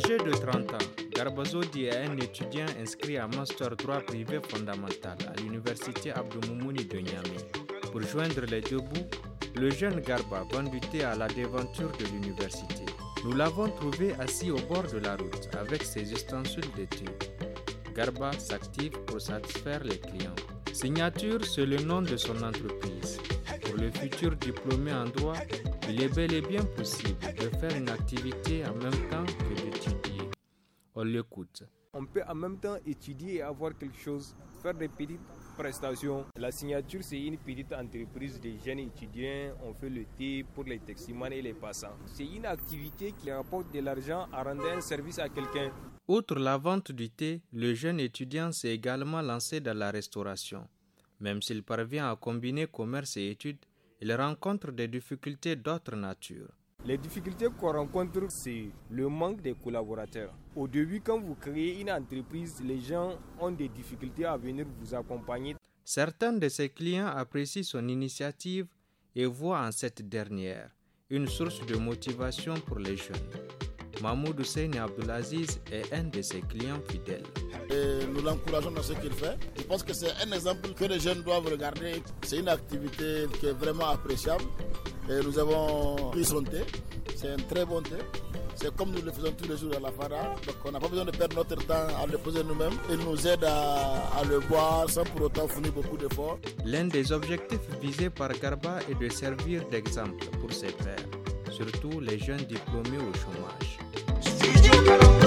Âgé de 30 ans, Garba Zodi est un étudiant inscrit à Master droit privé fondamental à l'université Abdou Moumouni de Niamey. Pour joindre les deux bouts, le jeune Garba vend du thé à la devanture de l'université. Nous l'avons trouvé assis au bord de la route avec ses ustensiles de thé. Garba s'active pour satisfaire les clients. Signature, c'est le nom de son entreprise. Pour le futur diplômé en droit, il est bel et bien possible de faire une activité en même temps que d'étudier. On l'écoute. On peut en même temps étudier et avoir quelque chose, faire des petites prestations. La signature, c'est une petite entreprise de jeunes étudiants. On fait le thé pour les taximans et les passants. C'est une activité qui rapporte de l'argent à rendre un service à quelqu'un. Outre la vente du thé, le jeune étudiant s'est également lancé dans la restauration. Même s'il parvient à combiner commerce et études, il rencontre des difficultés d'autre nature. Les difficultés qu'on rencontre, c'est le manque de collaborateurs. Au début, quand vous créez une entreprise, les gens ont des difficultés à venir vous accompagner. Certains de ses clients apprécient son initiative et voient en cette dernière une source de motivation pour les jeunes. Mahmoud Hussein Abdelaziz est un de ses clients fidèles. Et nous l'encourageons dans ce qu'il fait. Je pense que c'est un exemple que les jeunes doivent regarder. C'est une activité qui est vraiment appréciable. Et nous avons pris son thé. C'est un très bon thé. C'est comme nous le faisons tous les jours à la Fara. Donc on n'a pas besoin de perdre notre temps à le poser nous-mêmes. Il nous aide à le boire sans pour autant fournir beaucoup d'efforts. L'un des objectifs visés par Garba est de servir d'exemple pour ses pairs, surtout les jeunes diplômés au chômage.